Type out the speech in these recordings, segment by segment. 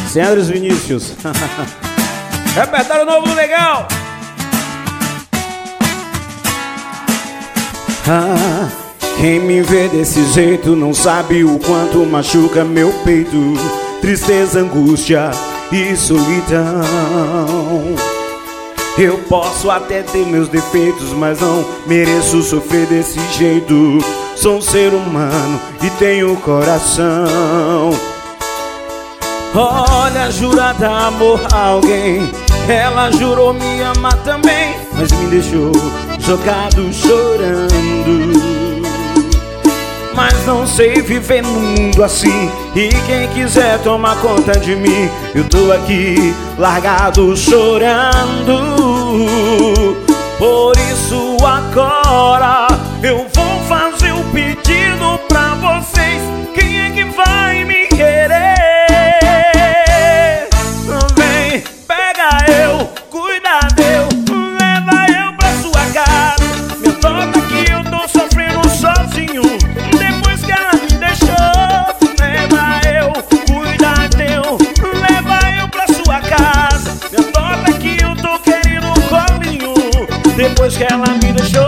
Senhores Vinícius. Repertório novo legal. Quem me vê desse jeito não sabe o quanto machuca meu peito. Tristeza, angústia e solidão. Eu posso até ter meus defeitos, mas não mereço sofrer desse jeito. Sou um ser humano e tenho coração. Olha, jurada amor a alguém. Ela jurou me amar também, mas me deixou jogado chorando. Mas não sei viver num mundo assim. E quem quiser tomar conta de mim, eu tô aqui largado chorando. Por isso agora eu vou fazer um pedido pra vocês. Quem é que vai me querer? Vem, pega eu, cuida eu, leva eu pra sua casa. Me toca que eu tô sofrendo sozinho depois que ela me deixou. Leva eu, cuida eu, leva eu pra sua casa. Me toca que eu tô querendo um colinho depois que ela me deixou.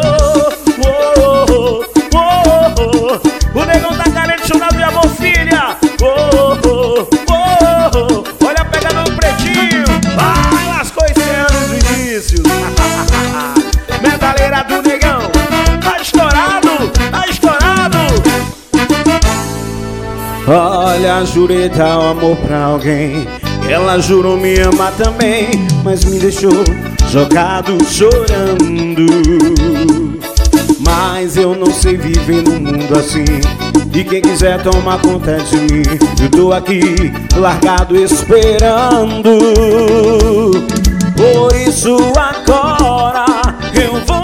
O negão tá carente, chamado de amor, filha. Olha, pega no pretinho. Vai, lascou esse ano do início. Metaleira do negão. Tá estourado, tá estourado. Olha, jurei dar o amor pra alguém. Ela jurou me amar também, mas me deixou jogado chorando. Mas eu não sei viver num mundo assim. E quem quiser tomar conta de mim, eu tô aqui largado esperando. Por isso agora eu vou